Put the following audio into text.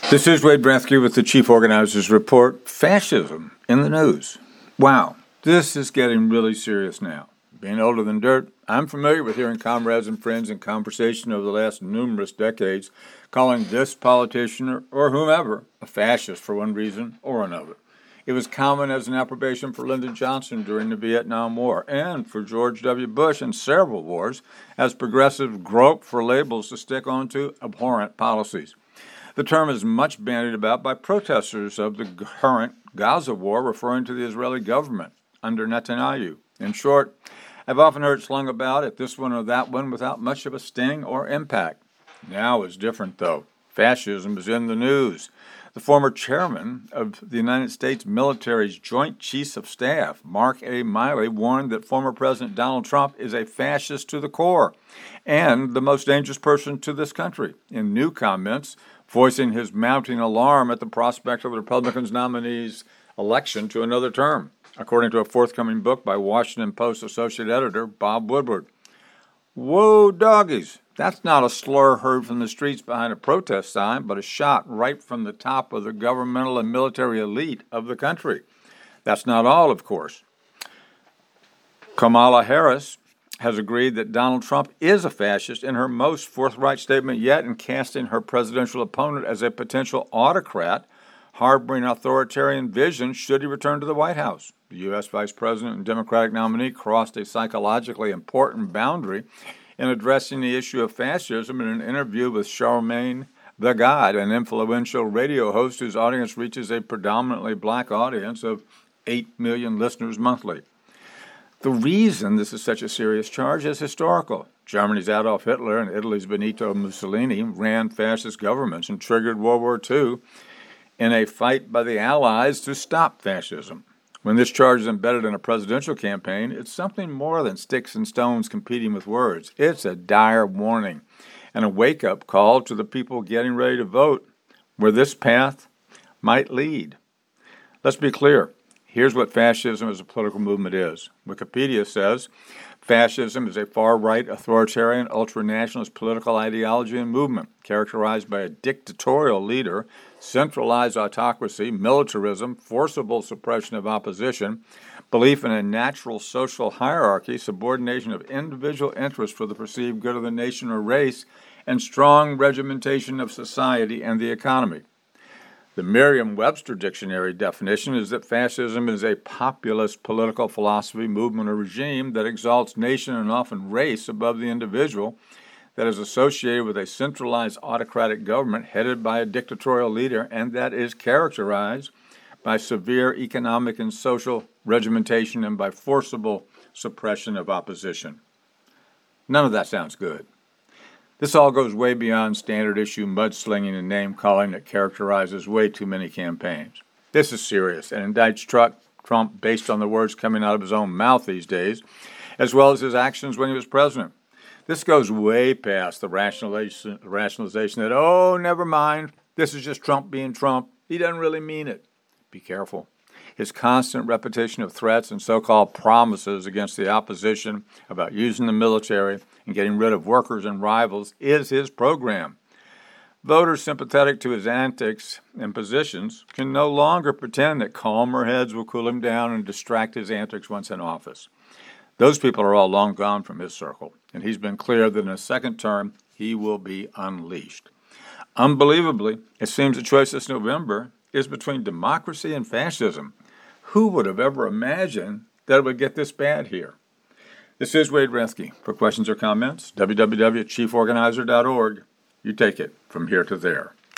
This is Wade Brathke with the Chief Organizer's Report. Fascism in the news. Wow, this is getting really serious now. Being older than dirt, I'm familiar with hearing comrades and friends in conversation over the last numerous decades calling this politician or whomever a fascist for one reason or another. It was common as an approbation for Lyndon Johnson during the Vietnam War and for George W. Bush in several wars as progressives groped for labels to stick onto abhorrent policies. The term is much bandied about by protesters of the current Gaza war, referring to the Israeli government under Netanyahu. In short, I've often heard slung about at this one or that one without much of a sting or impact. Now it's different, though. Fascism is in the news. The former chairman of the United States military's Joint Chiefs of Staff, Mark A. Milley, warned that former President Donald Trump is a fascist to the core and the most dangerous person to this country. In new comments, voicing his mounting alarm at the prospect of the Republicans' nominee's election to another term, according to a forthcoming book by Washington Post associate editor Bob Woodward. Whoa, doggies, that's not a slur heard from the streets behind a protest sign, but a shot right from the top of the governmental and military elite of the country. That's not all, of course. Kamala Harris has agreed that Donald Trump is a fascist in her most forthright statement yet in casting her presidential opponent as a potential autocrat, harboring authoritarian vision should he return to the White House. The U.S. Vice President and Democratic nominee crossed a psychologically important boundary in addressing the issue of fascism in an interview with Charlamagne Tha God, an influential radio host whose audience reaches a predominantly black audience of 8 million listeners monthly. The reason this is such a serious charge is historical. Germany's Adolf Hitler and Italy's Benito Mussolini ran fascist governments and triggered World War II in a fight by the Allies to stop fascism. When this charge is embedded in a presidential campaign, it's something more than sticks and stones competing with words. It's a dire warning and a wake-up call to the people getting ready to vote where this path might lead. Let's be clear. Here's what fascism as a political movement is. Wikipedia says, fascism is a far-right, authoritarian, ultra-nationalist political ideology and movement characterized by a dictatorial leader, centralized autocracy, militarism, forcible suppression of opposition, belief in a natural social hierarchy, subordination of individual interests for the perceived good of the nation or race, and strong regimentation of society and the economy. The Merriam-Webster dictionary definition is that fascism is a populist political philosophy, movement, or regime that exalts nation and often race above the individual, that is associated with a centralized autocratic government headed by a dictatorial leader, and that is characterized by severe economic and social regimentation and by forcible suppression of opposition. None of that sounds good. This all goes way beyond standard issue mudslinging and name-calling that characterizes way too many campaigns. This is serious and indicts Trump based on the words coming out of his own mouth these days, as well as his actions when he was president. This goes way past the rationalization that, oh, never mind, this is just Trump being Trump. He doesn't really mean it. Be careful. His constant repetition of threats and so-called promises against the opposition about using the military and getting rid of workers and rivals is his program. Voters sympathetic to his antics and positions can no longer pretend that calmer heads will cool him down and distract his antics once in office. Those people are all long gone from his circle, and he's been clear that in a second term he will be unleashed. Unbelievably, it seems the choice this November is between democracy and fascism. Who would have ever imagined that it would get this bad here? This is Wade Brathke. For questions or comments, www.chieforganizer.org. You take it from here to there.